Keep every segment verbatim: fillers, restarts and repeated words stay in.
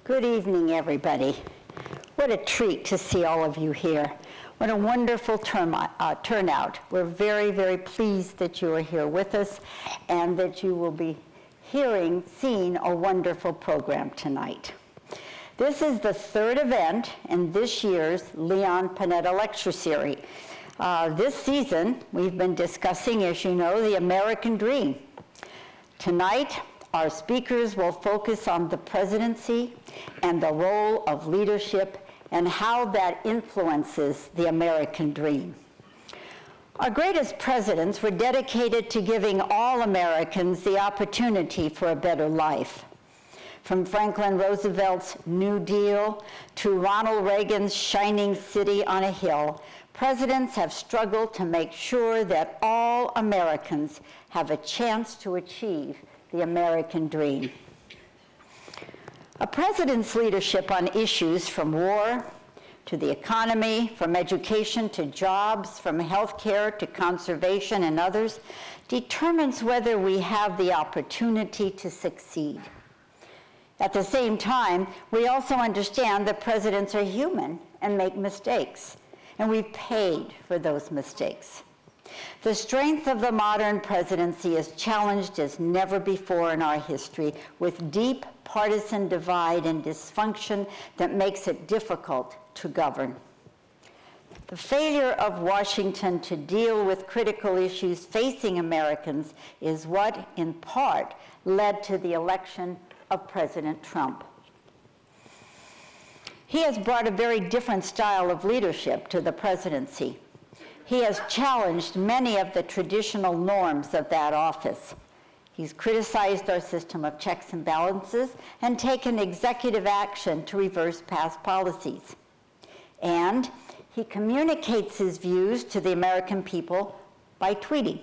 Good evening, everybody. What a treat to see all of you here. What a wonderful term, uh, turnout. We're very, very pleased that you are here with us and that you will be hearing, seeing a wonderful program tonight. This is the third event in this year's Leon Panetta Lecture Series. Uh, this season, we've been discussing, as you know, the American Dream. Tonight, our speakers will focus on the presidency and the role of leadership and how that influences the American dream. Our greatest presidents were dedicated to giving all Americans the opportunity for a better life. From Franklin Roosevelt's New Deal to Ronald Reagan's shining city on a hill, presidents have struggled to make sure that all Americans have a chance to achieve the American dream. A president's leadership on issues from war to the economy, from education to jobs, from healthcare to conservation and others, determines whether we have the opportunity to succeed. At the same time, we also understand that presidents are human and make mistakes, and we've paid for those mistakes. The strength of the modern presidency is challenged as never before in our history, with deep partisan divide and dysfunction that makes it difficult to govern. The failure of Washington to deal with critical issues facing Americans is what, in part, led to the election of President Trump. He has brought a very different style of leadership to the presidency. He has challenged many of the traditional norms of that office. He's criticized our system of checks and balances and taken executive action to reverse past policies. And he communicates his views to the American people by tweeting.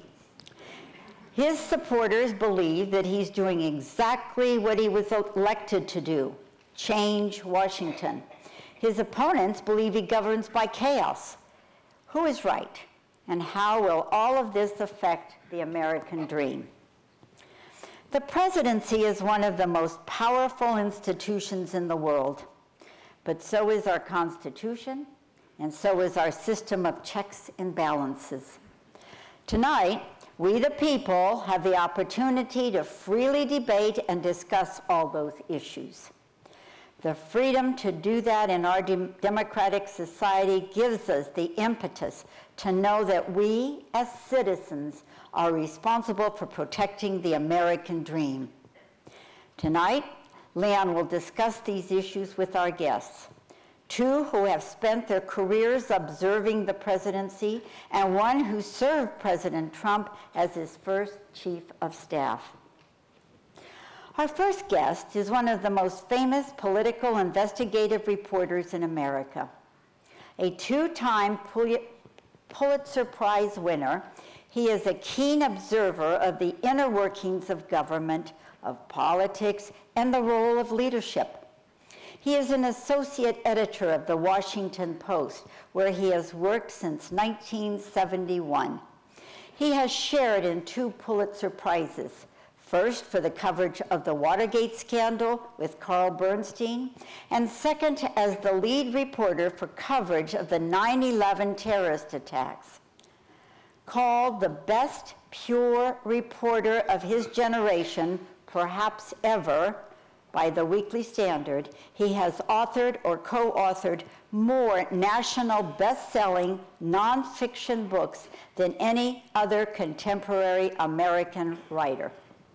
His supporters believe that he's doing exactly what he was elected to do, change Washington. His opponents believe he governs by chaos. Who is right, and how will all of this affect the American dream? The presidency is one of the most powerful institutions in the world, but so is our Constitution, and so is our system of checks and balances. Tonight, we the people have the opportunity to freely debate and discuss all those issues. The freedom to do that in our de- democratic society gives us the impetus to know that we, as citizens, are responsible for protecting the American dream. Tonight, Leon will discuss these issues with our guests, two who have spent their careers observing the presidency, and one who served President Trump as his first chief of staff. Our first guest is one of the most famous political investigative reporters in America. A two-time Pulitzer Prize winner, he is a keen observer of the inner workings of government, of politics, and the role of leadership. He is an associate editor of the Washington Post, where he has worked since nineteen seventy-one. He has shared in two Pulitzer Prizes, first for the coverage of the Watergate scandal with Carl Bernstein, and second as the lead reporter for coverage of the nine eleven terrorist attacks. Called the best pure reporter of his generation, perhaps ever, by the Weekly Standard, he has authored or co-authored more national best-selling nonfiction books than any other contemporary American writer.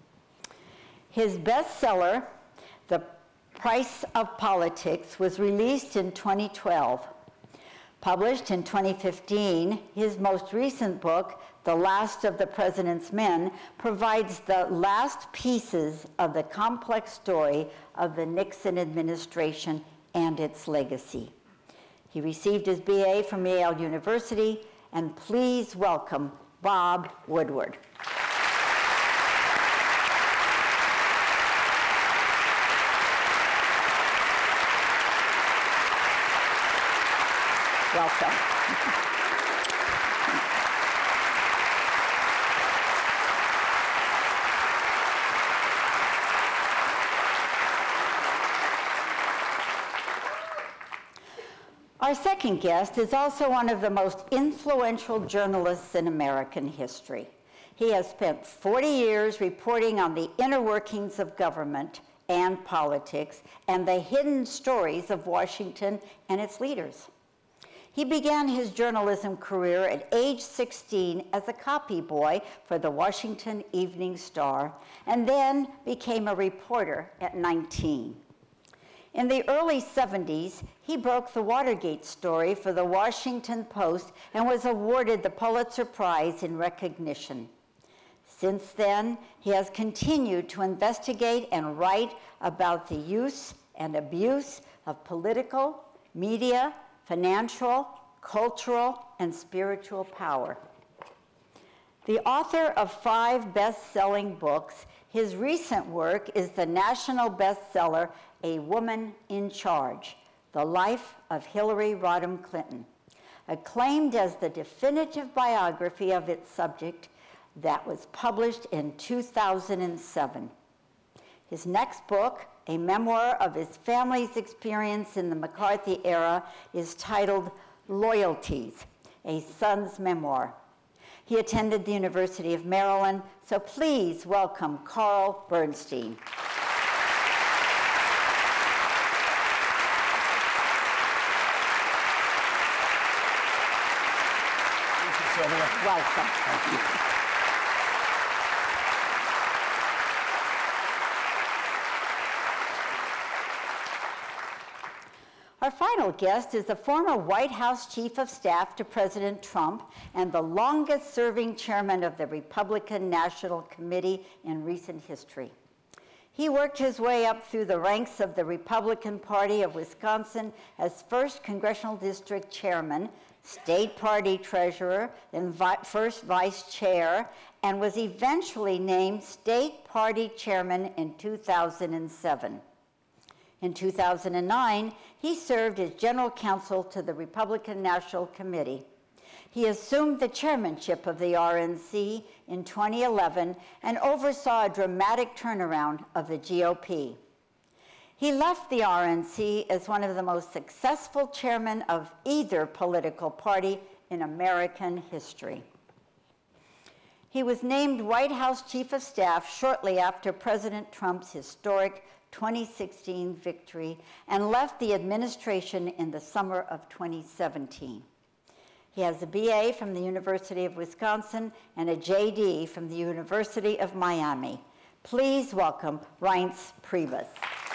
His bestseller, The Price of Politics, was released in twenty twelve. Published in twenty fifteen, his most recent book, The Last of the President's Men, provides the last pieces of the complex story of the Nixon administration and its legacy. He received his B A from Yale University, and please welcome Bob Woodward. Welcome. Our second guest is also one of the most influential journalists in American history. He has spent forty years reporting on the inner workings of government and politics and the hidden stories of Washington and its leaders. He began his journalism career at age sixteen as a copy boy for the Washington Evening Star, and then became a reporter at nineteen. In the early seventies, he broke the Watergate story for the Washington Post and was awarded the Pulitzer Prize in recognition. Since then, he has continued to investigate and write about the use and abuse of political, media, financial, cultural, and spiritual power. The author of five best-selling books, his recent work is the national bestseller, A Woman in Charge, The Life of Hillary Rodham Clinton, acclaimed as the definitive biography of its subject that was published in two thousand seven. His next book, a memoir of his family's experience in the McCarthy era, is titled Loyalties, a Son's Memoir. He attended the University of Maryland, so please welcome Carl Bernstein. Thank you, Sylvia. Welcome. Thank you. Our final guest is the former White House Chief of Staff to President Trump and the longest-serving chairman of the Republican National Committee in recent history. He worked his way up through the ranks of the Republican Party of Wisconsin as first Congressional District Chairman, State Party Treasurer, then vi- first Vice Chair, and was eventually named State Party Chairman in two thousand seven. In two thousand nine, he served as general counsel to the Republican National Committee. He assumed the chairmanship of the R N C in twenty eleven and oversaw a dramatic turnaround of the G O P. He left the R N C as one of the most successful chairmen of either political party in American history. He was named White House Chief of Staff shortly after President Trump's historic twenty sixteen victory and left the administration in the summer of twenty seventeen. He has a B A from the University of Wisconsin and a J D from the University of Miami. Please welcome Reince Priebus.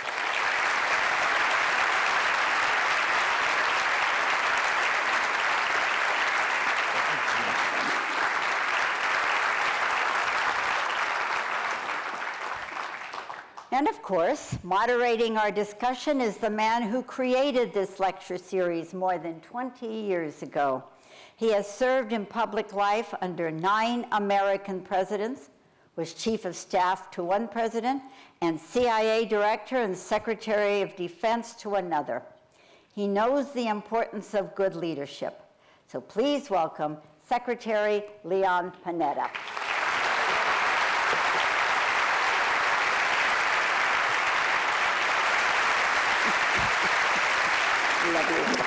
And of course, moderating our discussion is the man who created this lecture series more than twenty years ago. He has served in public life under nine American presidents, was Chief of Staff to one president, and C I A Director and Secretary of Defense to another. He knows the importance of good leadership. So please welcome Secretary Leon Panetta. Love you.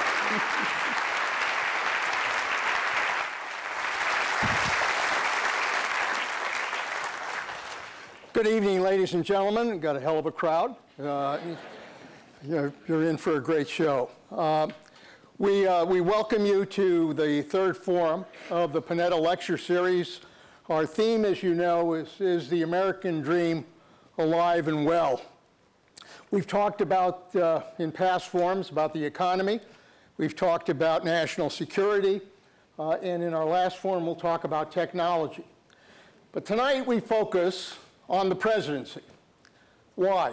Good evening, ladies and gentlemen. We've got a hell of a crowd. Uh, you're, you're in for a great show. Uh, we, uh, we welcome you to the third forum of the Panetta Lecture Series. Our theme, as you know, is, is the American Dream Alive and Well. We've talked about, uh, in past forums, about the economy. We've talked about national security. Uh, and in our last forum, we'll talk about technology. But tonight, we focus on the presidency. Why?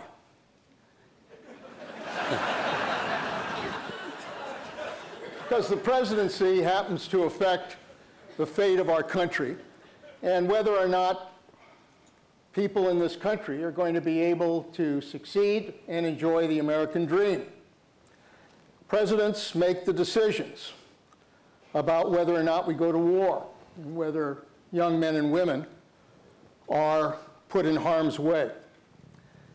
Because the presidency happens to affect the fate of our country and whether or not people in this country are going to be able to succeed and enjoy the American dream. Presidents make the decisions about whether or not we go to war, and whether young men and women are put in harm's way.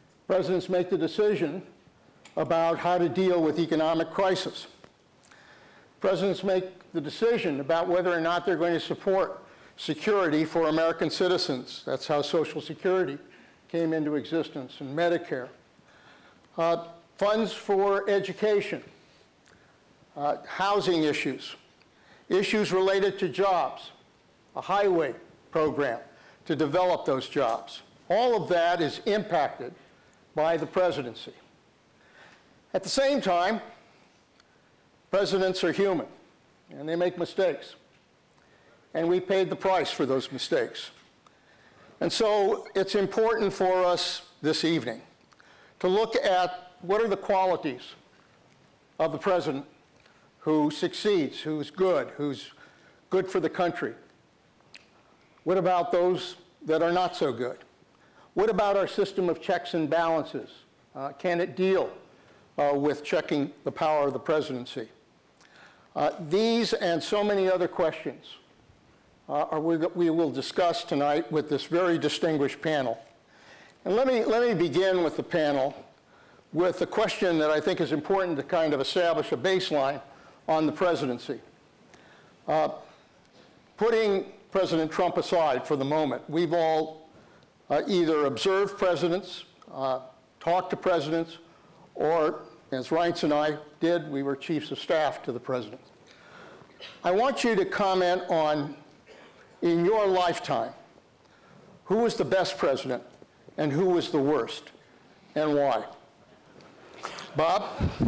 Presidents make the decision about how to deal with economic crisis. Presidents make the decision about whether or not they're going to support security for American citizens. That's how Social Security came into existence, and Medicare. Uh, funds for education, uh, housing issues, issues related to jobs, a highway program to develop those jobs. All of that is impacted by the presidency. At the same time, presidents are human, and they make mistakes. And we paid the price for those mistakes. And so it's important for us this evening to look at what are the qualities of the president who succeeds, who's good, who's good for the country. What about those that are not so good? What about our system of checks and balances? Uh, can it deal uh, with checking the power of the presidency? Uh, these and so many other questions uh, are we, we will discuss tonight with this very distinguished panel. And let me, let me begin with the panel with a question that I think is important to kind of establish a baseline on the presidency. Uh, putting President Trump aside for the moment, we've all uh, either observed presidents, uh, talked to presidents, or, as Reince and I did, we were chiefs of staff to the president. I want you to comment on, in your lifetime, who was the best president and who was the worst, and why? Bob?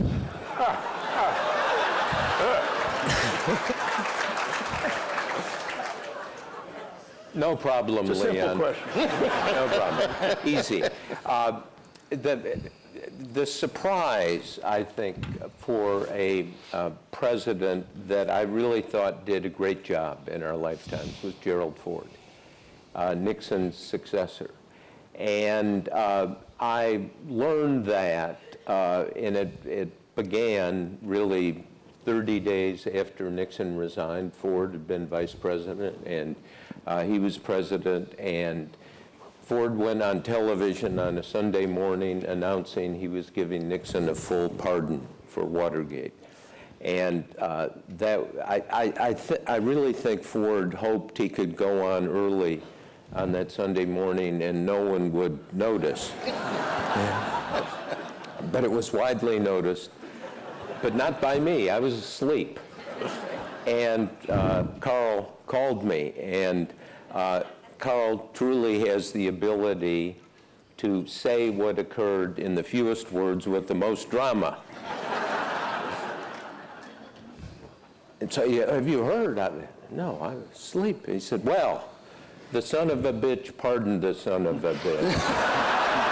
No problem, It's a Leon. simple question. No problem. Easy. Uh, the, the surprise, I think, for a uh, president that I really thought did a great job in our lifetimes was Gerald Ford, uh, Nixon's successor. And uh, I learned that, uh, and it, it began really thirty days after Nixon resigned. Ford had been vice president, and uh, he was president, and Ford went on television on a Sunday morning announcing he was giving Nixon a full pardon for Watergate. And uh, that I, I, I, th I really think Ford hoped he could go on early on that Sunday morning and no one would notice. But it was widely noticed, but not by me. I was asleep. And uh, Carl called me, and uh, Carl truly has the ability to say what occurred in the fewest words with the most drama. And so, yeah, have you heard? I, no, I was asleep. He said, well, the son of a bitch pardoned the son of a bitch.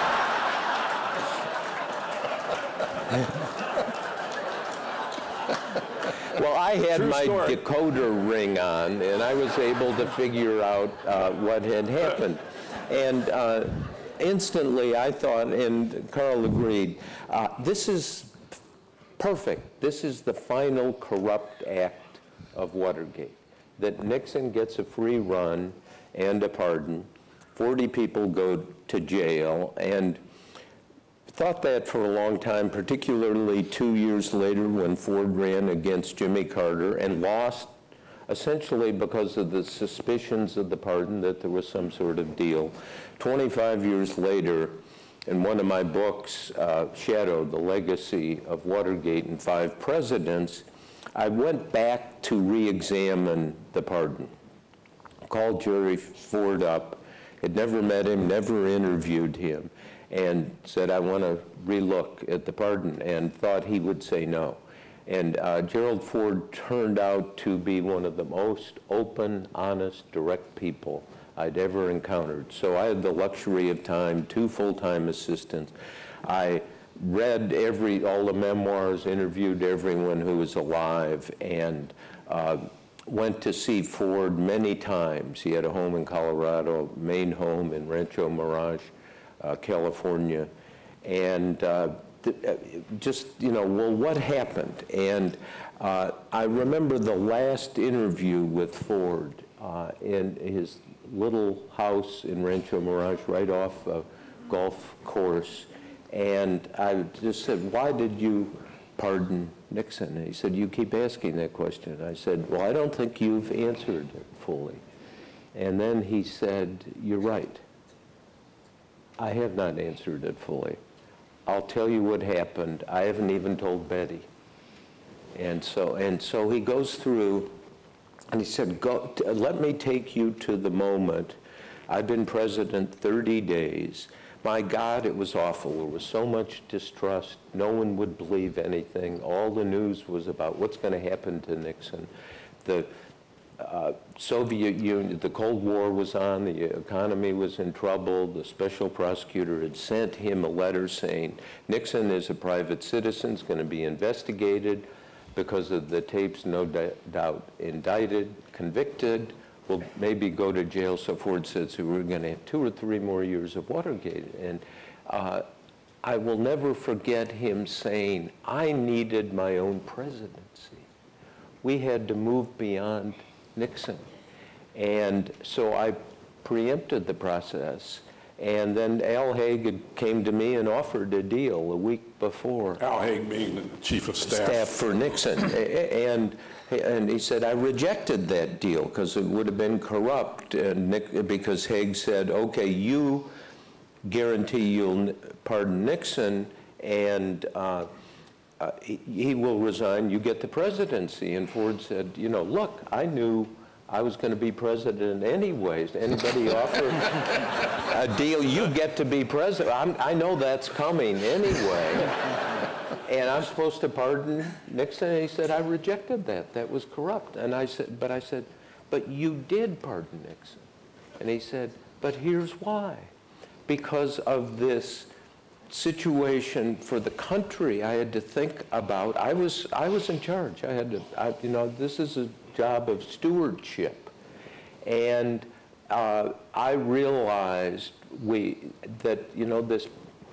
Well, I had True my story. decoder ring on, and I was able to figure out uh, what had happened. And uh, instantly I thought, and Carl agreed, uh, this is perfect. This is the final corrupt act of Watergate, that Nixon gets a free run and a pardon, forty people go to jail, and thought that for a long time, particularly two years later when Ford ran against Jimmy Carter and lost, essentially because of the suspicions of the pardon that there was some sort of deal. twenty-five years later, in one of my books, uh, Shadow, The Legacy of Watergate and Five Presidents, I went back to re-examine the pardon. Called Jerry Ford up, had never met him, never interviewed him, and said, I want to relook at the pardon, and thought he would say no. And uh, Gerald Ford turned out to be one of the most open, honest, direct people I'd ever encountered. So I had the luxury of time, two full-time assistants. I read every, all the memoirs, interviewed everyone who was alive, and uh, went to see Ford many times. He had a home in Colorado, main home in Rancho Mirage, Uh, California, and uh, th uh, just, you know, well, what happened? And uh, I remember the last interview with Ford uh, in his little house in Rancho Mirage, right off a golf course, and I just said, why did you pardon Nixon? And he said, you keep asking that question. I said, well, I don't think you've answered it fully. And then he said, you're right. I have not answered it fully. I'll tell you what happened. I haven't even told Betty. And so, and so he goes through, and he said, Go, let me take you to the moment. I've been president thirty days. My God, it was awful. There was so much distrust. No one would believe anything. All the news was about what's going to happen to Nixon. The uh, Soviet Union, the Cold War was on. The economy was in trouble. The special prosecutor had sent him a letter saying, Nixon is a private citizen, is going to be investigated because of the tapes, no doubt indicted, convicted, will maybe go to jail. So Ford said, so we're going to have two or three more years of Watergate. And uh, I will never forget him saying, I needed my own presidency. We had to move beyond Nixon. And so I preempted the process. And then Al Haig came to me and offered a deal a week before. Al Haig being the chief of staff. Staff for Nixon. and And he said, I rejected that deal because it would have been corrupt, and Nick, because Haig said, okay, you guarantee you'll pardon Nixon, and uh, uh, he, he will resign, you get the presidency. And Ford said, you know, look, I knew I was going to be president anyways. Anybody offer a deal, you get to be president. I'm, I know that's coming anyway. And I'm supposed to pardon Nixon? And he said, I rejected that. That was corrupt. And I said, but I said, but you did pardon Nixon. And he said, but here's why. Because of this situation for the country I had to think about. I was, I was in charge. I had to, I, you know, this is a job of stewardship. And uh, I realized we, that, you know, this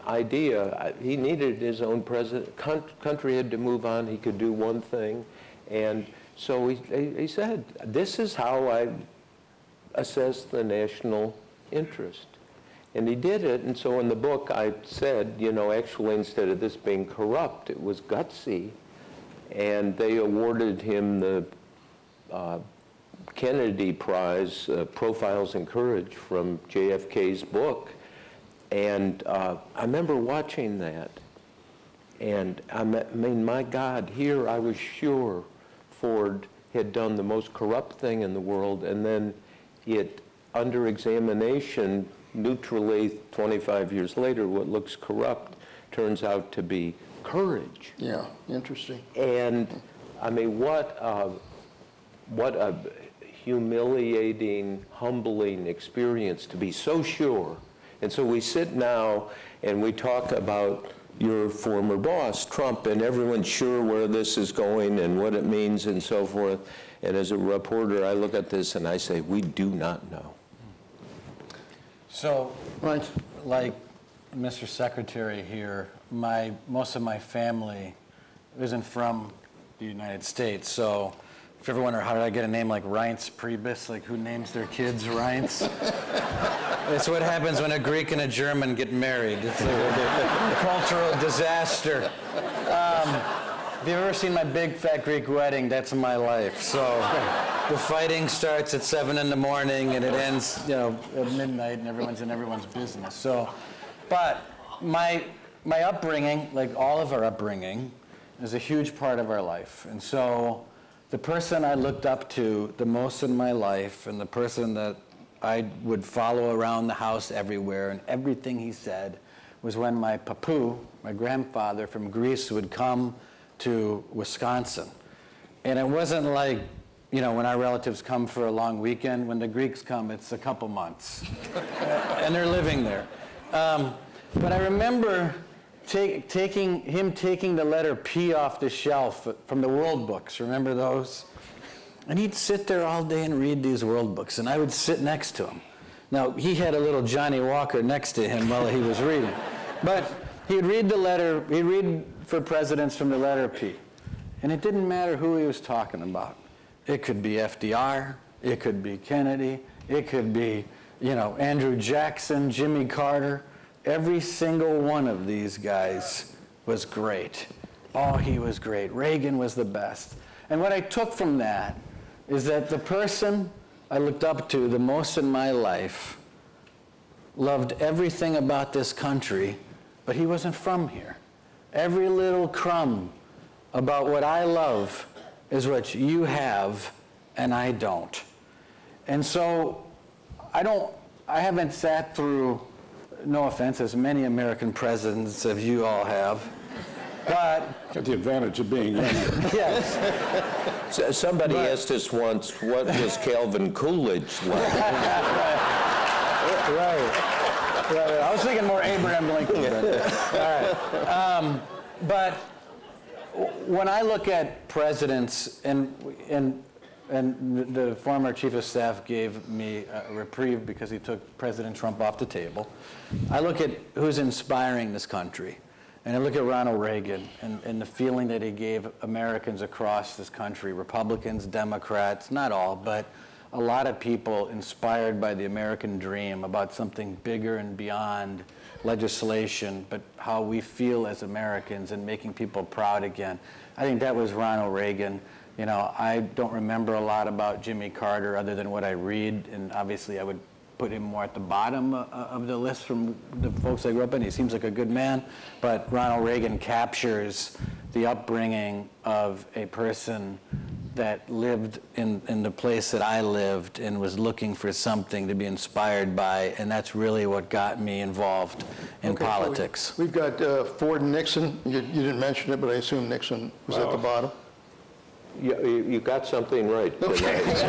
idea, he needed his own president. Country had to move on. He could do one thing. And so he, he said, this is how I assess the national interest. And he did it. And so in the book, I said, you know, actually, instead of this being corrupt, it was gutsy. And they awarded him the uh, Kennedy Prize, uh, Profiles in Courage, from J F K's book. And uh, I remember watching that, and I mean, my God, here I was sure Ford had done the most corrupt thing in the world, and then it, under examination, neutrally, twenty-five years later, what looks corrupt turns out to be courage. Yeah, interesting. And I mean, what a, what a humiliating, humbling experience to be so sure. And so we sit now and we talk about your former boss, Trump, and everyone's sure where this is going and what it means and so forth. And as a reporter, I look at this and I say, we do not know. So, Right. like Mister Secretary here, my most of my family isn't from the United States. So if you ever wonder, how did I get a name like Reince Priebus? Like, who names their kids Reince? It's what happens when a Greek and a German get married. It's like a cultural disaster. Um, if you've ever seen my big fat Greek wedding, that's my life. So the fighting starts at seven in the morning and it ends, you know, at midnight, and everyone's in everyone's business. So, but my my upbringing, like all of our upbringing, is a huge part of our life. And so the person I looked up to the most in my life, and the person that I would follow around the house everywhere, and everything he said, was when my papu, my grandfather from Greece, would come to Wisconsin. And it wasn't like, you know, when our relatives come for a long weekend. When the Greeks come, it's a couple months. And they're living there. Um, but I remember take, taking him taking the letter P off the shelf from the World Books. Remember those? And he'd sit there all day and read these World Books, and I would sit next to him. Now, he had a little Johnny Walker next to him while he was reading. But he'd read the letter, he'd read for presidents from the letter P. And it didn't matter who he was talking about. It could be F D R, it could be Kennedy, it could be, you know, Andrew Jackson, Jimmy Carter. Every single one of these guys was great. oh, he was great. Reagan was the best. And what I took from that is that the person I looked up to the most in my life loved everything about this country, but he wasn't from here. Every little crumb about what I love is what you have and I don't. And so I don't, I haven't sat through, no offense, as many American presidents as you all have, but Got the advantage of being younger. yes. So- Somebody But- asked us once, what was Calvin Coolidge like? Right. Right. I was thinking more Abraham Lincoln. But, all right. Um, but when I look at presidents, and and and the former chief of staff gave me a reprieve because he took President Trump off the table. I look at who's inspiring this country, and I look at Ronald Reagan and, and the feeling that he gave Americans across this country, Republicans, Democrats, not all, but a lot of people inspired by the American dream about something bigger and beyond legislation, but how we feel as Americans and making people proud again. I think that was Ronald Reagan. You know, I don't remember a lot about Jimmy Carter other than what I read, and obviously I would put him more at the bottom uh, of the list from the folks I grew up in. He seems like a good man, but Ronald Reagan captures the upbringing of a person that lived in, in the place that I lived and was looking for something to be inspired by, and that's really what got me involved in Okay, so we- politics. We've got uh, Ford and Nixon. You you didn't mention it, but I assume Nixon was at the bottom. You, you you got something right tonight.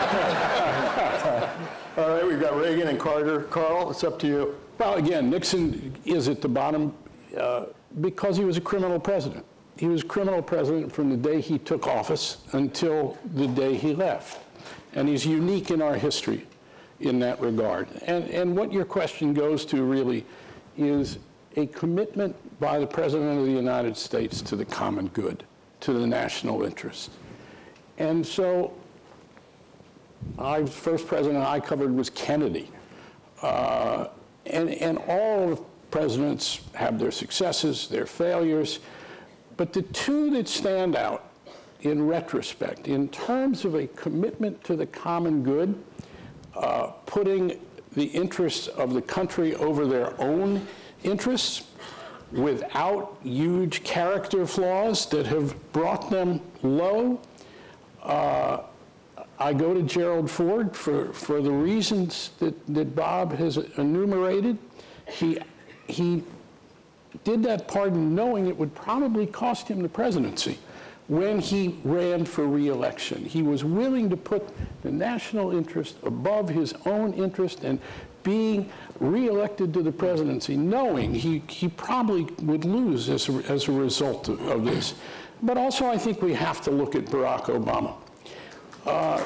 All right, we've got Reagan and Carter. Carl, it's up to you. Well, again, Nixon is at the bottom uh, because he was a criminal president. He was a criminal president from the day he took office until the day he left. And he's unique in our history in that regard. And, and what your question goes to really is a commitment by the President of the United States to the common good, to the national interest. And so our first president I covered was Kennedy. Uh, and, and all of presidents have their successes, their failures, but the two that stand out in retrospect, in terms of a commitment to the common good, uh, putting the interests of the country over their own interests without huge character flaws that have brought them low, uh, I go to Gerald Ford for, for the reasons that, that Bob has enumerated. He, he did that pardon knowing it would probably cost him the presidency when he ran for re-election. He was willing to put the national interest above his own interest, and being re-elected to the presidency, knowing he, he probably would lose as a, as a result of, of this. But also I think we have to look at Barack Obama. Uh,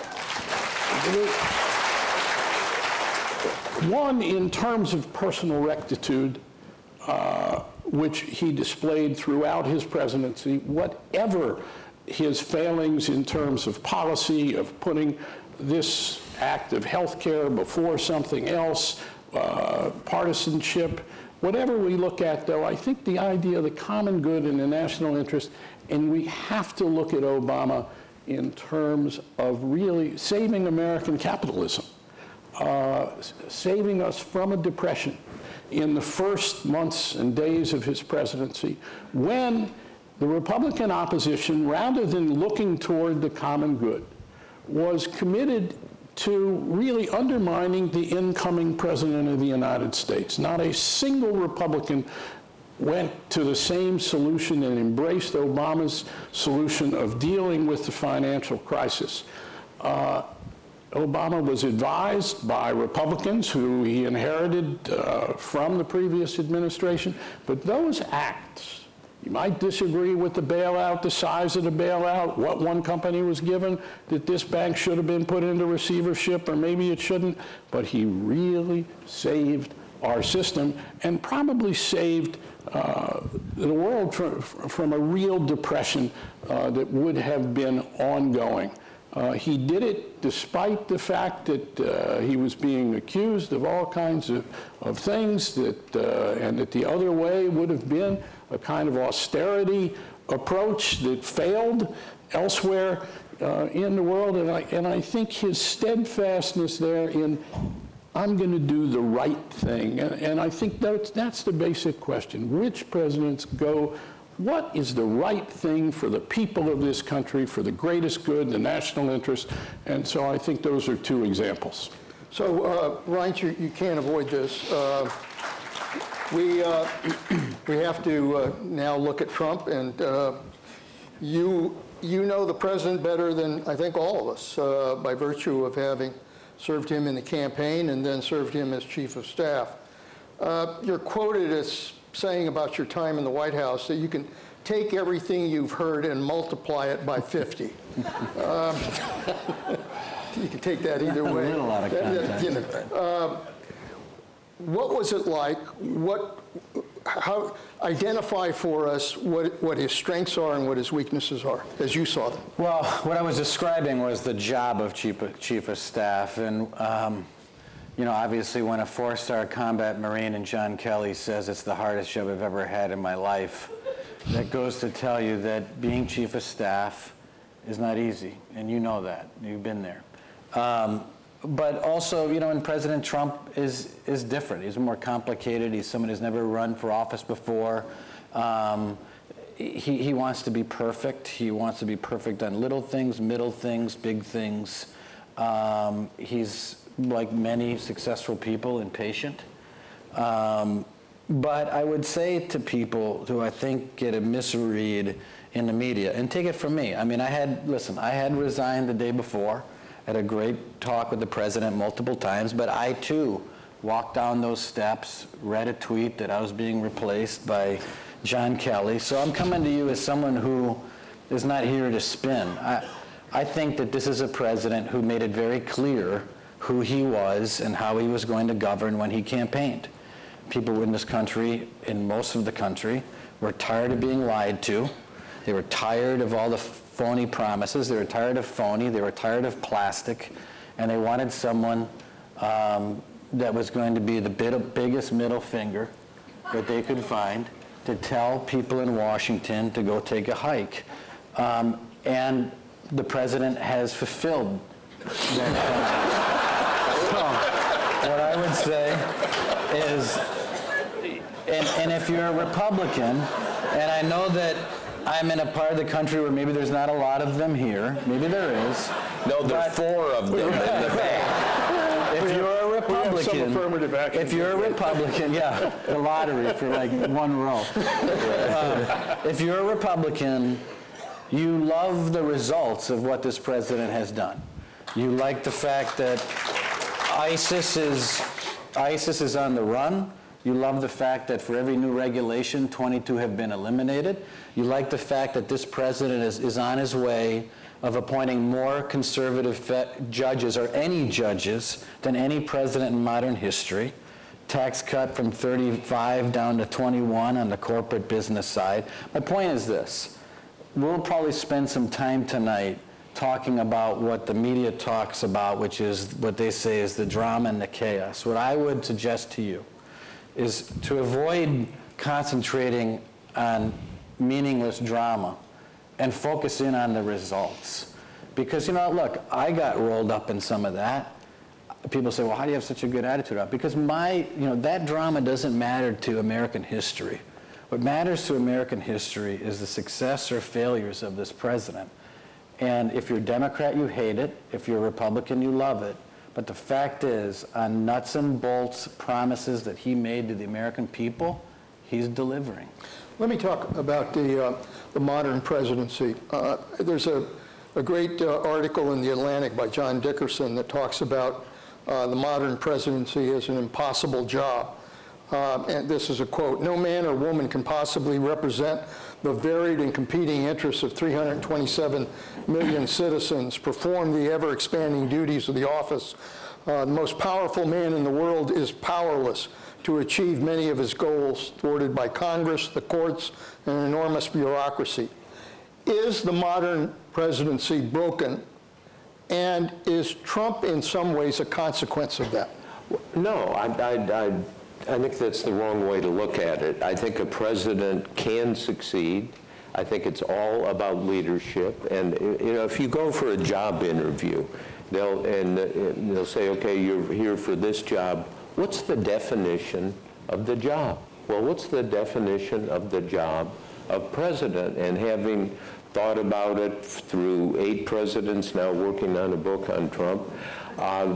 one, in terms of personal rectitude, uh, which he displayed throughout his presidency, whatever his failings in terms of policy, of putting this act of health care before something else, uh, partisanship, whatever we look at, though, I think the idea of the common good and the national interest, and we have to look at Obama in terms of really saving American capitalism, uh, saving us from a depression in the first months and days of his presidency, when the Republican opposition, rather than looking toward the common good, was committed to really undermining the incoming president of the United States. Not a single Republican went to the same solution and embraced Obama's solution of dealing with the financial crisis. Uh, Obama was advised by Republicans who he inherited uh, from the previous administration, but those acts, you might disagree with the bailout, the size of the bailout, what one company was given, that this bank should have been put into receivership, or maybe it shouldn't, but he really saved our system and probably saved uh, the world from, from a real depression uh, that would have been ongoing. Uh, he did it despite the fact that uh, he was being accused of all kinds of, of things, that, uh, and that the other way would have been a kind of austerity approach that failed elsewhere uh, in the world, and I, and I think his steadfastness there in, I'm going to do the right thing, and, and I think that's, that's the basic question. Which presidents go, what is the right thing for the people of this country, for the greatest good, the national interest? And so I think those are two examples. So, uh, Reince, you, you can't avoid this. Uh, we, uh, we have to uh, now look at Trump, and uh, you, you know the president better than I think all of us uh, by virtue of having served him in the campaign and then served him as chief of staff. Uh, you're quoted as saying about your time in the White House that you can take everything you've heard and multiply it by fifty. um, you can take that either way. A little out of context. You know, uh, what was it like? What, how, identify for us what, what his strengths are and what his weaknesses are, as you saw them. Well, what I was describing was the job of chief of, chief of staff, and um, you know, obviously when a four-star combat Marine in John Kelly says it's the hardest job I've ever had in my life, that goes to tell you that being chief of staff is not easy, and you know that. You've been there. Um, but also, you know, and President Trump is is different. He's more complicated. He's someone who's never run for office before. Um, he, he wants to be perfect. He wants to be perfect on little things, middle things, big things. Um, he's, like many successful people, impatient. Um, but I would say to people who I think get a misread in the media, and take it from me, I mean, I had, listen, I had resigned the day before, had a great talk with the president multiple times, but I too walked down those steps, read a tweet that I was being replaced by John Kelly. So I'm coming to you as someone who is not here to spin. I, I think that this is a president who made it very clear who he was and how he was going to govern when he campaigned. People in this country, in most of the country, were tired of being lied to. They were tired of all the phony promises. They were tired of phony. They were tired of plastic. And they wanted someone um, that was going to be the bit, biggest middle finger that they could find to tell people in Washington to go take a hike. Um, and the president has fulfilled that. So, what I would say is, and, and if you're a Republican, and I know that I'm in a part of the country where maybe there's not a lot of them here, maybe there is. No, there are four of them in the back. If you're a Republican, affirmative action. if you're a Republican, yeah, the lottery for like one row. Uh, if you're a Republican, you love the results of what this president has done. You like the fact that ISIS is ISIS is on the run. You love the fact that for every new regulation, twenty-two have been eliminated. You like the fact that this president is, is on his way of appointing more conservative fe- judges, or any judges, than any president in modern history. Tax cut from thirty-five down to twenty-one on the corporate business side. My point is this. We'll probably spend some time tonight talking about what the media talks about, which is what they say is the drama and the chaos. What I would suggest to you is to avoid concentrating on meaningless drama and focus in on the results. Because, you know, look, I got rolled up in some of that. People say, well, how do you have such a good attitude about it? Because my, you know, that drama doesn't matter to American history. What matters to American history is the success or failures of this president. And if you're a Democrat, you hate it. If you're a Republican, you love it. But the fact is, on nuts and bolts promises that he made to the American people, he's delivering. Let me talk about the, uh, the modern presidency. Uh, there's a, a great uh, article in The Atlantic by John Dickerson that talks about uh, the modern presidency as an impossible job. Uh, and this is a quote: "No man or woman can possibly represent the varied and competing interests of three hundred twenty-seven million citizens, perform the ever-expanding duties of the office. Uh, the most powerful man in the world is powerless to achieve many of his goals, thwarted by Congress, the courts, and an enormous bureaucracy." Is the modern presidency broken, and is Trump in some ways a consequence of that? No, I, I, I, I think that's the wrong way to look at it. I think a president can succeed. I think it's all about leadership. And you know, if you go for a job interview, they'll and they'll say, okay, you're here for this job. What's the definition of the job? Well, what's the definition of the job of president? And having thought about it through eight presidents, now working on a book on Trump, uh,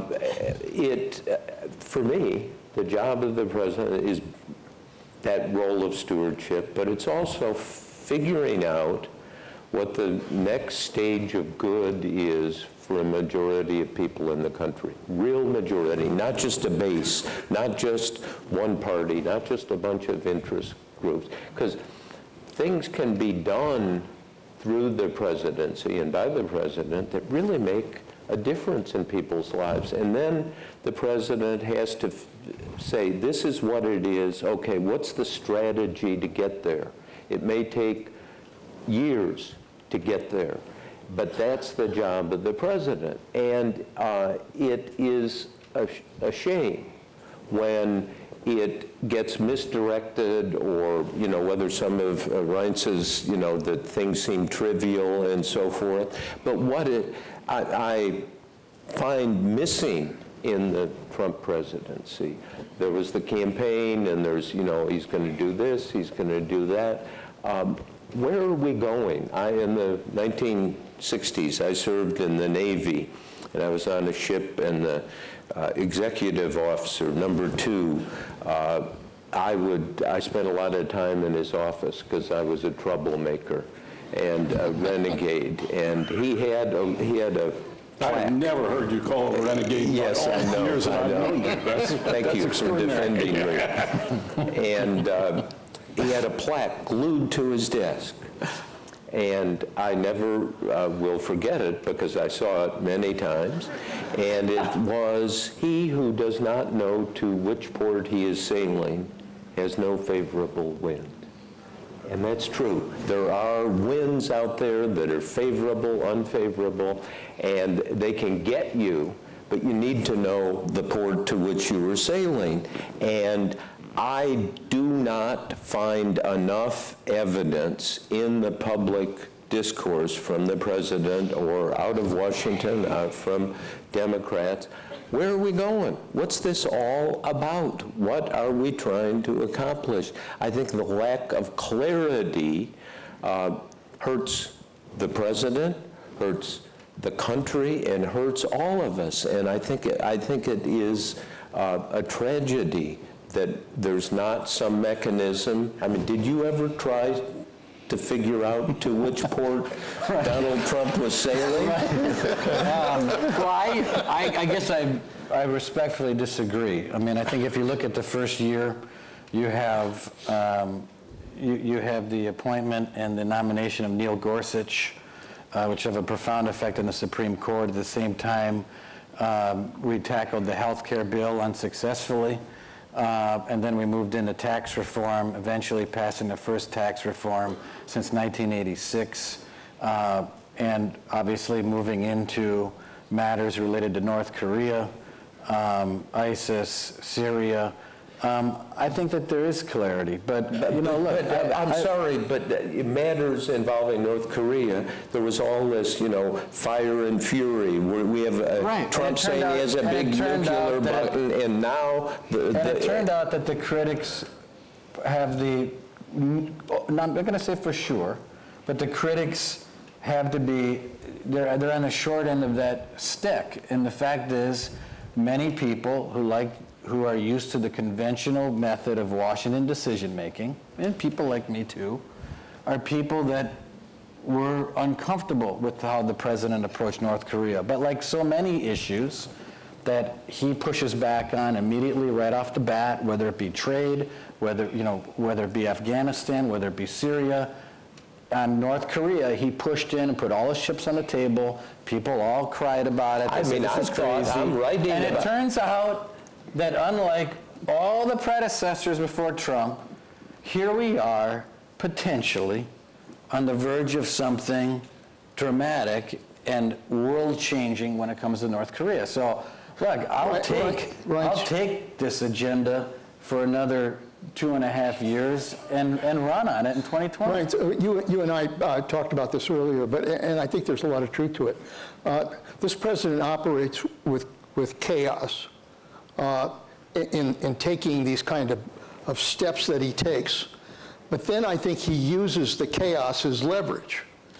it, for me, the job of the president is that role of stewardship, but it's also figuring out what the next stage of good is for a majority of people in the country. Real majority, not just a base, not just one party, not just a bunch of interest groups. Because things can be done through the presidency and by the president that really make a difference in people's lives. And then the president has to f- say, this is what it is. Okay, what's the strategy to get there? It may take years to get there, but that's the job of the president. And uh, it is a, sh- a shame when it gets misdirected, or, you know, whether some of uh, Reince's, you know, that things seem trivial and so forth. But what it, I, I find missing in the Trump presidency, there was the campaign, and there's, you know, he's going to do this, he's going to do that. Um, where are we going? I, in the nineteen sixties, I served in the Navy, and I was on a ship, and the uh, executive officer, number two, uh, I would, I spent a lot of time in his office because I was a troublemaker and a renegade, and he had a, he had a I've never heard you call it a renegade. Yes, I know. Years I I've know. known you. That's, Thank that's you for defending me. And uh, he had a plaque glued to his desk. And I never uh, will forget it because I saw it many times. And it was, he who does not know to which port he is sailing has no favorable wind. And that's true. There are winds out there that are favorable, unfavorable, and they can get you, but you need to know the port to which you are sailing. And I do not find enough evidence in the public discourse from the president or out of Washington, uh, from Democrats. Where are we going? What's this all about? What are we trying to accomplish? I think the lack of clarity uh, hurts the president, hurts the country, and hurts all of us. And I think it, I think it is uh, a tragedy that there's not some mechanism. I mean, did you ever try to figure out to which port Donald Trump was sailing? Um, well, I, I, I guess I, I respectfully disagree. I mean, I think if you look at the first year, you have um, you, you have the appointment and the nomination of Neil Gorsuch, uh, which have a profound effect on the Supreme Court. At the same time, um, we tackled the health care bill unsuccessfully. Uh, and then we moved into tax reform, eventually passing the first tax reform since nineteen eighty-six, uh, and obviously moving into matters related to North Korea, um, ISIS, Syria. Um, I think that there is clarity, but, you know, look. But, I, I'm I, sorry, but matters involving North Korea, there was all this, you know, fire and fury. Where we have uh, Right. Trump saying out, he has a big nuclear button, and now the, and the, it turned out that the critics have the, not, I'm not going to say for sure, but the critics have to be, they're, they're on the short end of that stick. And the fact is, many people who like, who are used to the conventional method of Washington decision-making, and people like me too, are people that were uncomfortable with how the president approached North Korea. But like so many issues that he pushes back on immediately right off the bat, whether it be trade, whether, you know, whether it be Afghanistan, whether it be Syria, on North Korea, he pushed in and put all his chips on the table. People all cried about it. They I said, mean, this I is thought crazy. I'm writing And it about- turns out that unlike all the predecessors before Trump, here we are potentially on the verge of something dramatic and world-changing when it comes to North Korea. So, look, I'll Right, take right, right. I'll take this agenda for another two and a half years and, and run on it in twenty twenty. Right. So you, you and I uh, talked about this earlier, but and I think there's a lot of truth to it. Uh, this president operates with with chaos uh, in in taking these kind of, of steps that he takes, but then I think he uses the chaos as leverage.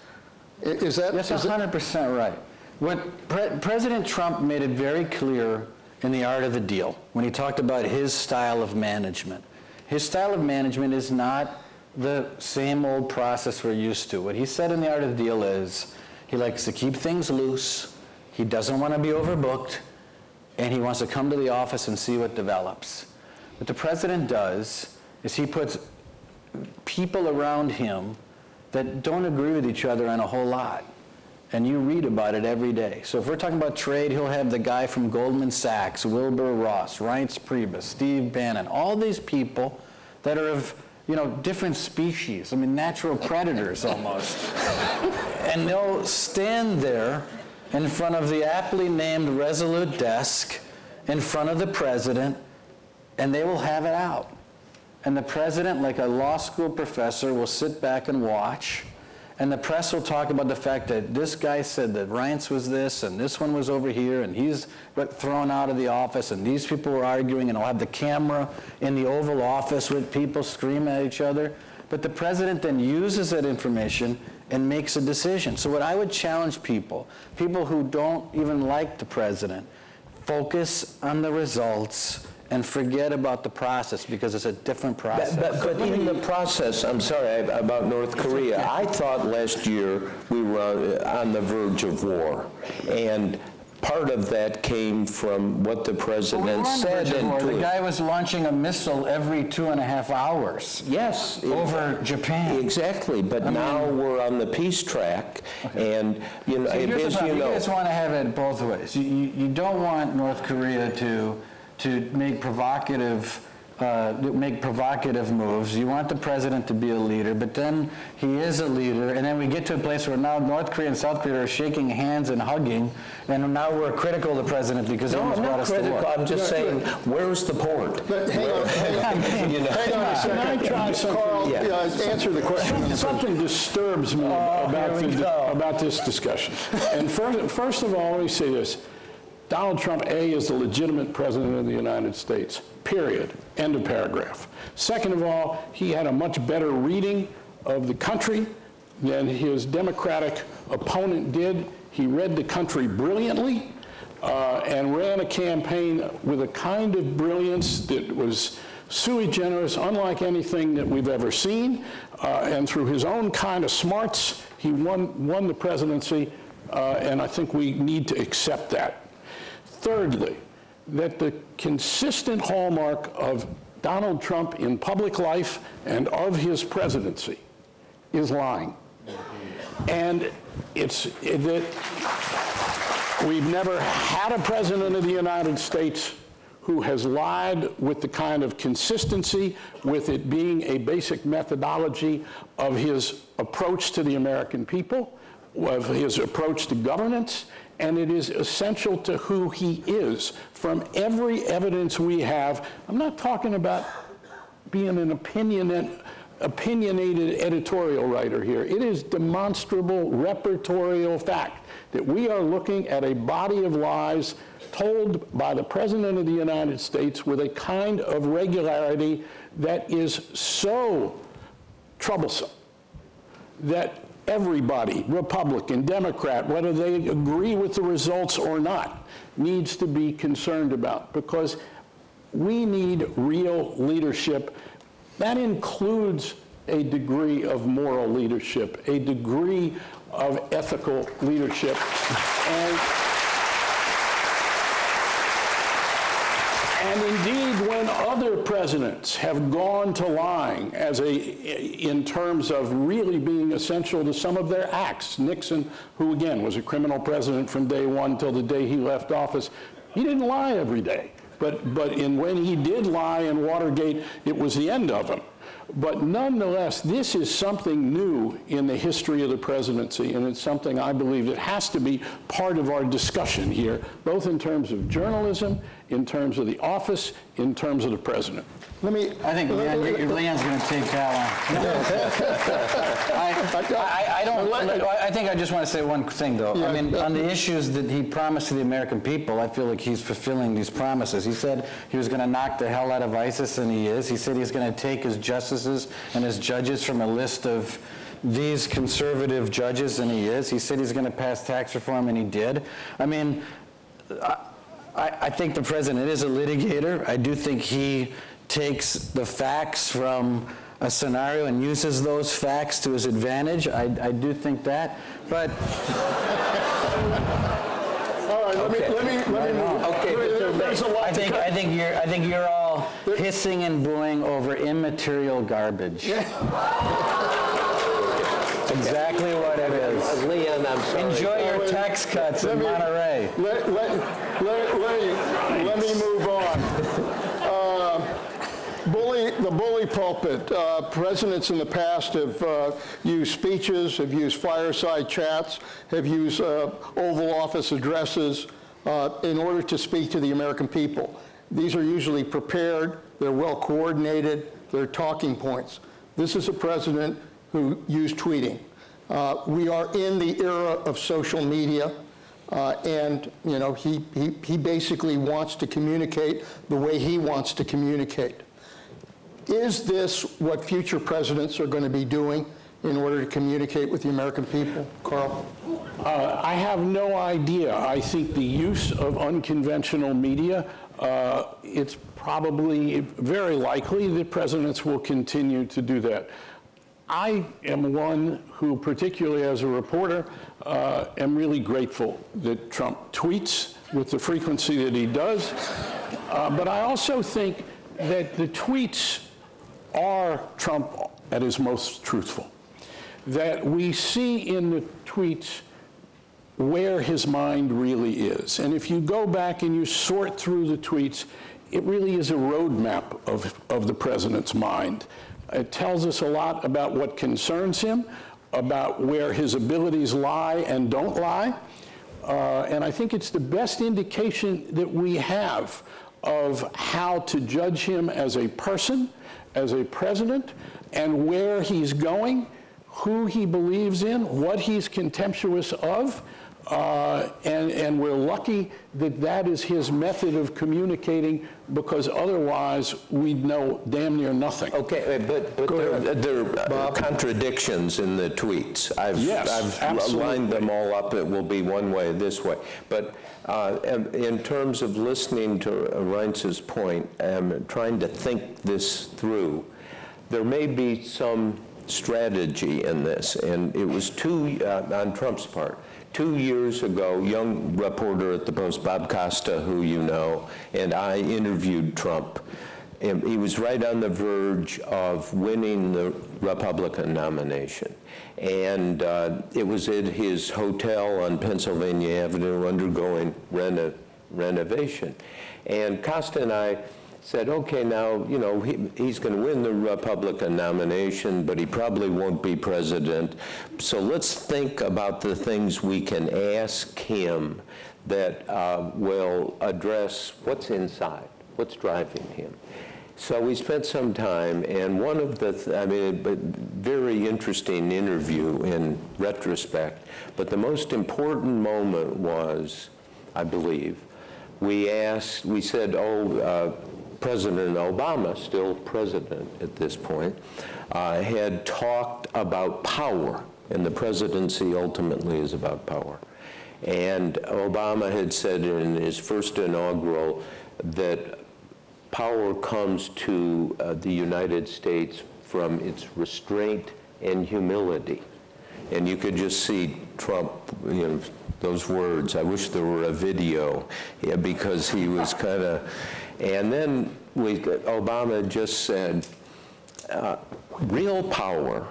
Is that? That's is one hundred percent right. What Pre- President Trump made it very clear in The Art of the Deal when he talked about his style of management. His style of management is not the same old process we're used to. What he said in The Art of the Deal is he likes to keep things loose, he doesn't want to be overbooked, and he wants to come to the office and see what develops. What the president does is he puts people around him that don't agree with each other on a whole lot. And you read about it every day. So if we're talking about trade, he'll have the guy from Goldman Sachs, Wilbur Ross, Reince Priebus, Steve Bannon, all these people that are of, you know, different species. I mean, natural predators almost. And they'll stand there in front of the aptly named Resolute desk, in front of the president, and they will have it out. And the president, like a law school professor, will sit back and watch. And the press will talk about the fact that this guy said that Reince was this, and this one was over here, and he's thrown out of the office, and these people were arguing, and I'll have the camera in the Oval Office with people screaming at each other. But the president then uses that information and makes a decision. So what I would challenge people, people who don't even like the president, focus on the results and forget about the process, because it's a different process. But, but, but in the process, I'm sorry, about North Korea, I thought last year we were on the verge of war. And part of that came from what the president well, said. The, and the guy was launching a missile every two and a half hours. Yes. Over it, Japan. Exactly. But I now mean, we're on the peace track. Okay. And, you know, so and here's as the problem. you know. You guys want to have it both ways. You, you, you don't want North Korea to to make provocative uh, make provocative moves. You want the president to be a leader, but then he is a leader, and then we get to a place where now North Korea and South Korea are shaking hands and hugging, and now we're critical of the president because no, he almost I'm brought not us critical. to war. I'm just no, saying, no. where's the port? But hang on, hang on, you know. hang on a second. Can I try something? Carl, Yeah. uh, answer the question. Something disturbs me Oh, about, here we the, go. about this discussion. And first, first of all, let me say this. Donald Trump, A, is the legitimate president of the United States, period. End of paragraph. Second of all, he had a much better reading of the country than his Democratic opponent did. He read the country brilliantly uh, and ran a campaign with a kind of brilliance that was sui generis, unlike anything that we've ever seen. Uh, and through his own kind of smarts, he won, won the presidency, uh, and I think we need to accept that. Thirdly, that the consistent hallmark of Donald Trump in public life and of his presidency is lying. And it's that we've never had a president of the United States who has lied with the kind of consistency, with it being a basic methodology of his approach to the American people, of his approach to governance, and it is essential to who he is. From every evidence we have, I'm not talking about being an opinionated, opinionated editorial writer here. It is demonstrable repertorial fact that we are looking at a body of lies told by the President of the United States with a kind of regularity that is so troublesome that everybody, Republican, Democrat, whether they agree with the results or not, needs to be concerned about, because we need real leadership. That includes a degree of moral leadership, a degree of ethical leadership. And, and indeed, when other presidents have gone to lying as a, in terms of really being essential to some of their acts, Nixon, who again was a criminal president from day one till the day he left office, he didn't lie every day. But, but in when he did lie in Watergate, it was the end of him. But nonetheless, this is something new in the history of the presidency, and it's something I believe that has to be part of our discussion here, both in terms of journalism in terms of the office, in terms of the president. Let me. I think Leon, Leon's going to take that one. I, I, I don't. I think I just want to say one thing, though. I mean, on the issues that he promised to the American people, I feel like he's fulfilling these promises. He said he was going to knock the hell out of ISIS, and he is. He said he's going to take his justices and his judges from a list of these conservative judges, and he is. He said he's going to pass tax reform, and he did. I mean, I, I think the president is a litigator. I do think he takes the facts from a scenario and uses those facts to his advantage. I, I do think that, but... All right, let Okay. me, let me, let me move. Okay, There- there's a lot I to think, cut. I think you're, I think you're all hissing and booing over immaterial garbage. That's exactly what it is. Leon, I'm sorry. Enjoy your wait. tax cuts Let in me- Monterey. Let, let, let, let, let me move on. Uh, Bully, the bully pulpit. Uh, presidents in the past have uh, used speeches, have used fireside chats, have used uh, Oval Office addresses uh, in order to speak to the American people. These are usually prepared, they're well coordinated, they're talking points. This is a president who used tweeting. Uh, we are in the era of social media. Uh, and, you know, he, he, he basically wants to communicate the way he wants to communicate. Is this what future presidents are going to be doing in order to communicate with the American people? Carl? Uh, I have no idea. I think the use of unconventional media, uh, it's probably very likely that presidents will continue to do that. I am one who, particularly as a reporter, uh, am really grateful that Trump tweets with the frequency that he does. Uh, but I also think that the tweets are Trump at his most truthful. That we see in the tweets where his mind really is. And if you go back and you sort through the tweets, it really is a roadmap of, of the president's mind. It tells us a lot about what concerns him, about where his abilities lie and don't lie. Uh, and I think it's the best indication that we have of how to judge him as a person, as a president, and where he's going, who he believes in, what he's contemptuous of. Uh, and, and we're lucky that that is his method of communicating, because otherwise we'd know damn near nothing. Okay, but, but there, there are contradictions in the tweets. I've, Yes, I've absolutely. lined them all up. It will be one way, this way. But uh, in terms of listening to Reince's point, and trying to think this through, there may be some strategy in this, and it was two, uh, on Trump's part, two years ago, young reporter at the Post, Bob Costa, who you know, and I interviewed Trump. And he was right on the verge of winning the Republican nomination. And uh, it was at his hotel on Pennsylvania Avenue undergoing reno renovation. And Costa and I said, okay, now, you know, he, he's going to win the Republican nomination, but he probably won't be president. So let's think about the things we can ask him that uh, will address what's inside, what's driving him. So we spent some time, and one of the, th I mean, a very interesting interview in retrospect, but the most important moment was, I believe, we asked, we said, oh, uh, President Obama, still president at this point, uh, had talked about power, and the presidency ultimately is about power. And Obama had said in his first inaugural that power comes to uh, the United States from its restraint and humility. And you could just see Trump, you know, those words. I wish there were a video, yeah, because he was kind of, and then we, Obama just said, uh, real power,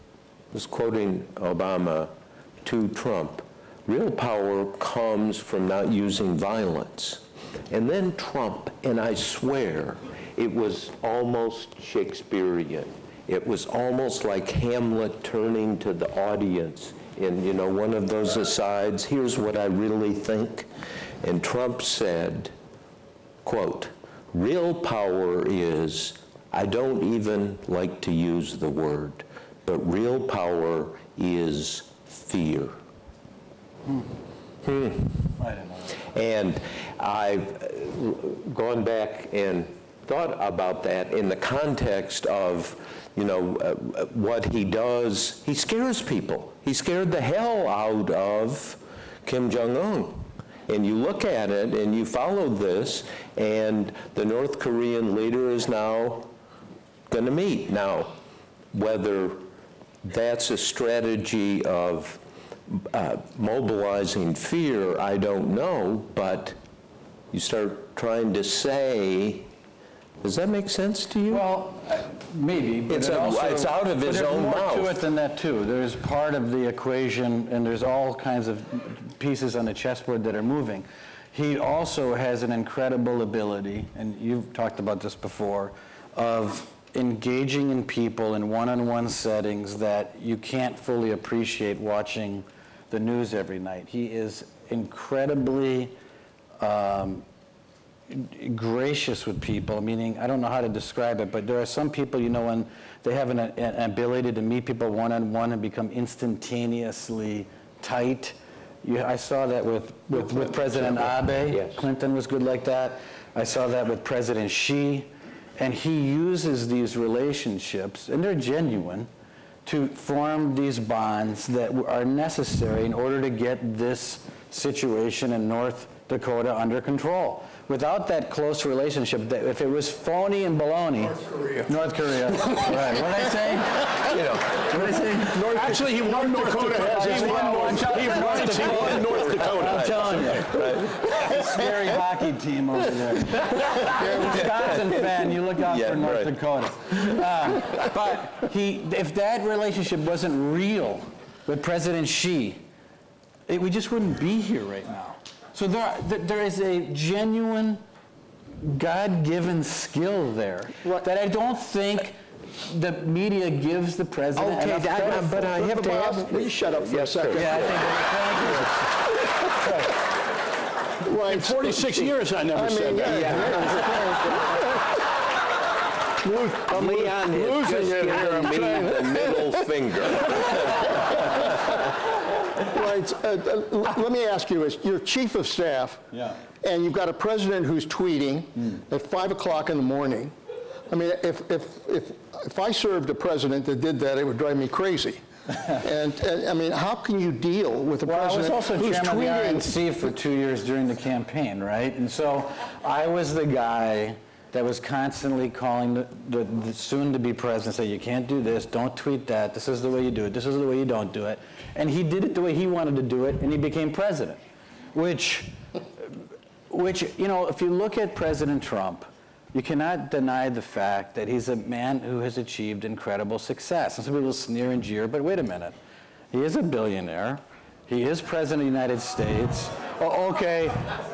was quoting Obama to Trump, real power comes from not using violence. And then Trump, and I swear, it was almost Shakespearean. It was almost like Hamlet turning to the audience in, you know, one of those asides, here's what I really think. And Trump said, quote, "Real power is, I don't even like to use the word, but real power is fear." Hmm. Hmm. I don't know. And I've gone back and thought about that in the context of, you know, uh, what he does. He scares people. He scared the hell out of Kim Jong-un. And you look at it and you follow this, and the North Korean leader is now going to meet. Now, whether that's a strategy of uh, mobilizing fear, I don't know, but you start trying to say, does that make sense to you? Well, uh, maybe, but It's it a- also, it's out of but his there's own more to mouth. it than that too. There's part of the equation, and there's all kinds of pieces on the chessboard that are moving. He also has an incredible ability, and you've talked about this before, of engaging in people in one-on-one settings that you can't fully appreciate watching the news every night. He is incredibly um, gracious with people, meaning, I don't know how to describe it, but there are some people, you know, when they have an, an ability to meet people one-on-one and become instantaneously tight. You, I saw that with, with, with President Abe. Yes. Clinton was good like that. I saw that with President Xi. And he uses these relationships, and they're genuine, to form these bonds that are necessary in order to get this situation in North Dakota under control. Without that close relationship, that if it was phony and baloney, North Korea. North Korea. Right. What did I say? You know, What did I say? North, actually, he won North Dakota. Has He his won power. one. He won, he won North Dakota. I'm telling you. Scary hockey team over there. You're a Wisconsin fan, you look out Yeah, for North right. Dakota. Uh, but he, if that relationship wasn't real with President Xi, it, we just wouldn't be here right now. So there, there is a genuine God-given skill there that I don't think the media gives the president Okay, enough that- credit but for. I have to Bob, ask. will you shut up for Yes, a sir. second? Yeah, I think, thank you. Right. In forty-six years, I never I said mean, that. yeah. I'm Leon has losing just it here. I'm given trying me the middle finger. Right. Uh, uh, let me ask you, as you're chief of staff, Yeah. and you've got a president who's tweeting at five o'clock in the morning. I mean, if, if, if, if I served a president that did that, it would drive me crazy. and, and, I mean, how can you deal with a Well, I was president also who's chairman of the R N tweeting? C for two years during the campaign, right? And so I was the guy that was constantly calling the, the, the soon-to-be president, say, you can't do this, don't tweet that, this is the way you do it, this is the way you don't do it. And he did it the way he wanted to do it, and he became president, which, which, you know, if you look at President Trump, you cannot deny the fact that he's a man who has achieved incredible success. And some people sneer and jeer, but wait a minute. He is a billionaire. He is president of the United States. Oh, okay.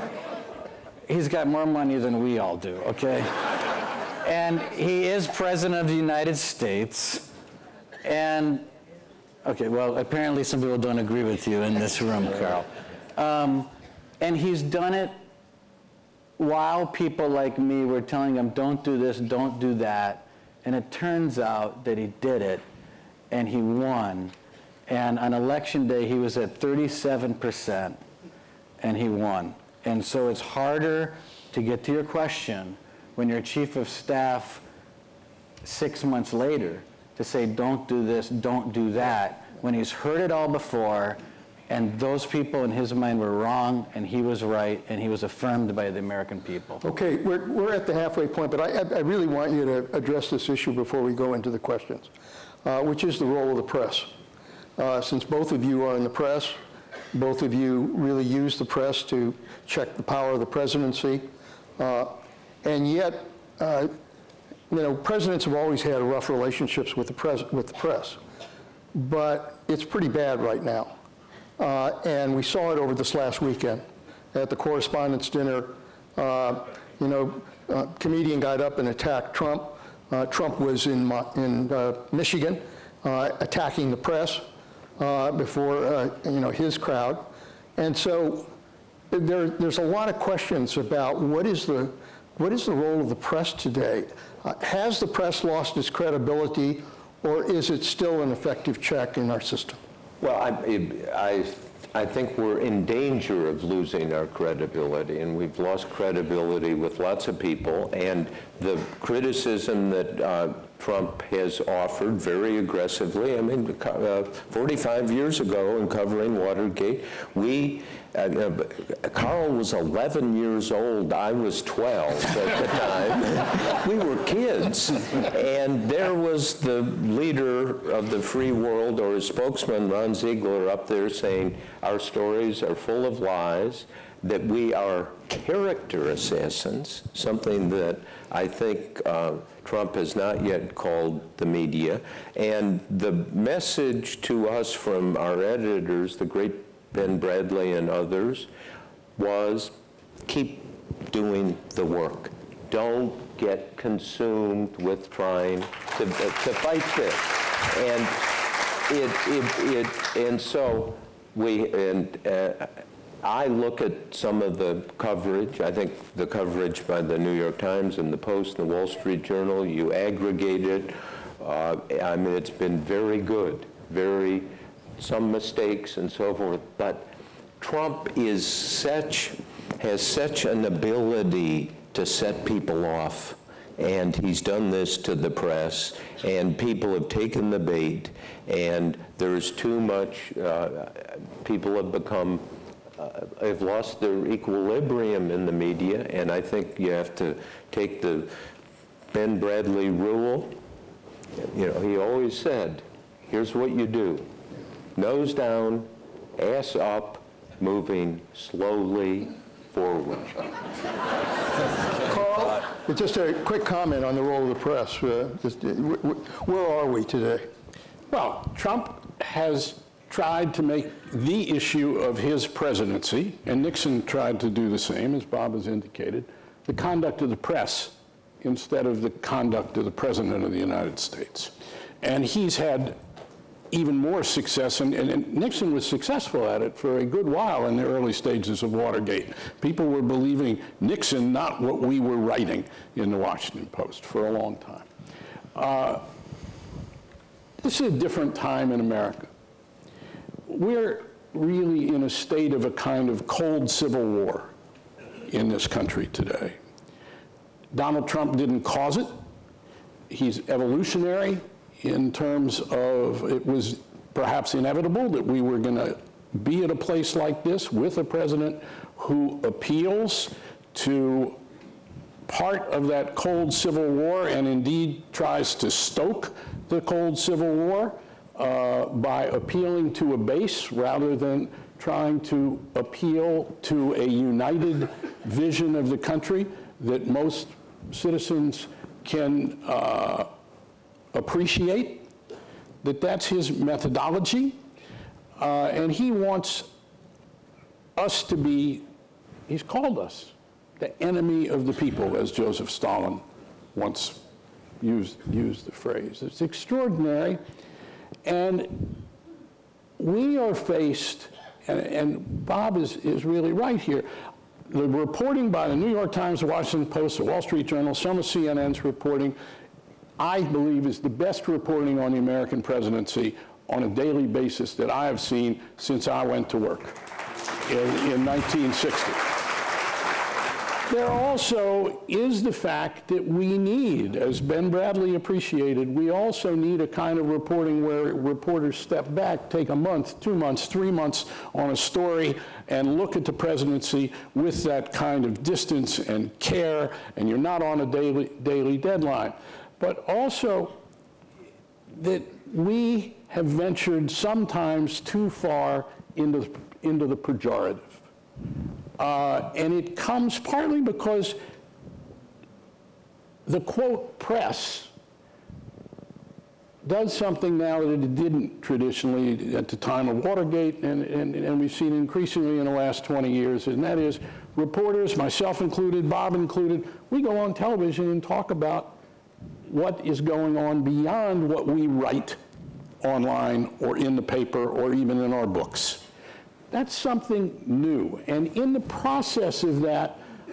He's got more money than we all do, okay? And he is president of the United States. And, okay, well, apparently some people don't agree with you in this room, Carl. Um, and he's done it while people like me were telling him, don't do this, don't do that. And it turns out that he did it, and he won. And on election day, he was at thirty-seven percent, and he won. And so it's harder to get to your question when you're chief of staff six months later to say, don't do this, don't do that, when he's heard it all before, and those people in his mind were wrong, and he was right, and he was affirmed by the American people. Okay, we're, we're at the halfway point, but I, I really want you to address this issue before we go into the questions, uh, which is the role of the press. Uh, since both of you are in the press, both of you really use the press to check the power of the presidency, uh, and yet, uh, you know, presidents have always had rough relationships with the, pres with the press, but it's pretty bad right now. Uh, and we saw it over this last weekend at the Correspondents' Dinner. Uh, you know, a comedian got up and attacked Trump. Uh, Trump was in, in uh, Michigan uh, attacking the press uh, before, uh, you know, his crowd. And so there, there's a lot of questions about what is the, what is the role of the press today? Uh, has the press lost its credibility, or is it still an effective check in our system? Well, I, I, I think we're in danger of losing our credibility, and we've lost credibility with lots of people, and the criticism that uh, Trump has offered very aggressively. I mean, uh, forty-five years ago in covering Watergate, we, uh, Carl was eleven years old, I was twelve at the time. We were kids, and there was the leader of the free world, or his spokesman, Ron Ziegler, up there saying, our stories are full of lies, that we are character assassins, something that I think uh, Trump has not yet called the media. And the message to us from our editors, the great Ben Bradley and others, was keep doing the work. Don't get consumed with trying to, to fight this. And it, it, it, and so we, and uh, I look at some of the coverage. I think the coverage by the New York Times and the Post and the Wall Street Journal, you aggregate it. Uh, I mean, it's been very good, very, some mistakes and so forth. But Trump is such, has such an ability to set people off. And he's done this to the press, and people have taken the bait, and there's too much, uh, people have become Uh, have lost their equilibrium in the media, and I think you have to take the Ben Bradley rule. You know, he always said, here's what you do. Nose down, ass up, moving slowly forward. Carl, just a quick comment on the role of the press. Uh, just, uh, w- w- where are we today? Well, Trump has tried to make the issue of his presidency, and Nixon tried to do the same, as Bob has indicated, the conduct of the press instead of the conduct of the President of the United States. And he's had even more success, and, and Nixon was successful at it for a good while in the early stages of Watergate. People were believing Nixon, not what we were writing in the Washington Post for a long time. Uh, this is a different time in America. We're really in a state of a kind of cold civil war in this country today. Donald Trump didn't cause it. He's evolutionary in terms of it was perhaps inevitable that we were going to be at a place like this with a president who appeals to part of that cold civil war and indeed tries to stoke the cold civil war uh, by appealing to a base rather than trying to appeal to a united vision of the country that most citizens can uh, appreciate, that that's his methodology. Uh, and he wants us to be, he's called us, the enemy of the people, as Joseph Stalin once used, used the phrase. It's extraordinary. And we are faced, and, and Bob is, is really right here, the reporting by the New York Times, the Washington Post, the Wall Street Journal, some of C N N's reporting, I believe is the best reporting on the American presidency on a daily basis that I have seen since I went to work in, in nineteen sixty. There also is the fact that we need, as Ben Bradley appreciated, we also need a kind of reporting where reporters step back, take a month, two months, three months on a story and look at the presidency with that kind of distance and care, and you're not on a daily, daily deadline. But also that we have ventured sometimes too far into, into the pejorative. Uh, and it comes partly because the, quote, press does something now that it didn't traditionally at the time of Watergate, and, and, and we've seen increasingly in the last twenty years, and that is reporters, myself included, Bob included, we go on television and talk about what is going on beyond what we write online or in the paper or even in our books. That's something new. And in the process of that,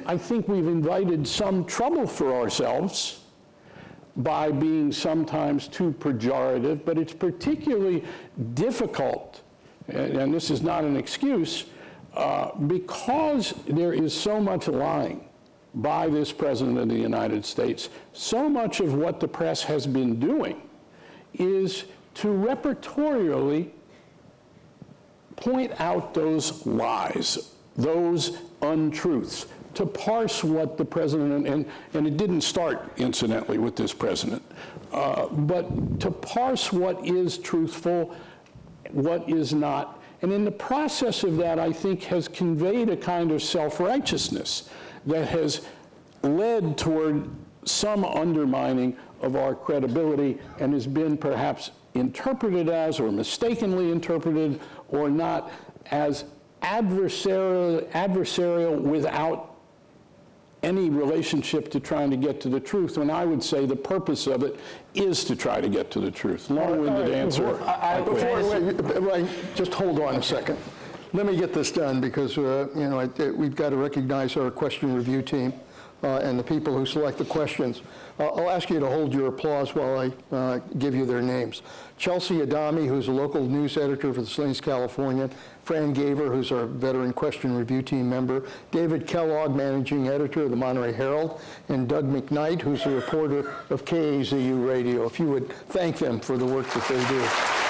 I think we've invited some trouble for ourselves by being sometimes too pejorative, but it's particularly difficult, and, and this is not an excuse, uh, because there is so much lying by this President of the United States. So much of what the press has been doing is to repertorially point out those lies, those untruths, to parse what the president, and, and it didn't start, incidentally, with this president, uh, but to parse what is truthful, what is not. And in the process of that, I think, has conveyed a kind of self-righteousness that has led toward some undermining of our credibility and has been perhaps interpreted as, or mistakenly interpreted, or not as adversarial, adversarial without any relationship to trying to get to the truth, when I would say the purpose of it is to try to get to the truth. Long-winded right, answer. Before, I, before, wait, wait, just hold on a second. Let me get this done, because uh, you know I, we've got to recognize our question review team uh, and the people who select the questions. Uh, I'll ask you to hold your applause while I uh, give you their names. Chelsea Adami, who's a local news editor for the Salinas Californian. Fran Gaver, who's our veteran question review team member. David Kellogg, managing editor of the Monterey Herald. And Doug McKnight, who's a reporter of K A Z U Radio. If you would thank them for the work that they do.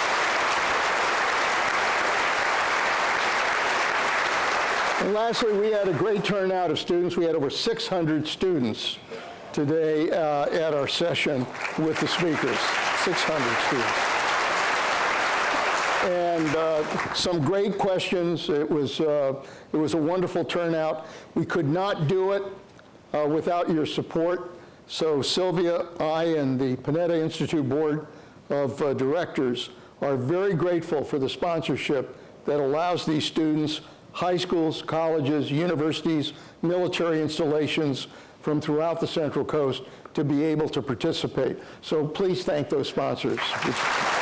And lastly, we had a great turnout of students. We had over six hundred students today uh, at our session with the speakers, six hundred students. And uh, some great questions. It was, uh, it was a wonderful turnout. We could not do it uh, without your support. So Sylvia, I, and the Panetta Institute Board of uh, Directors are very grateful for the sponsorship that allows these students, high schools, colleges, universities, military installations from throughout the Central Coast to be able to participate. So please thank those sponsors.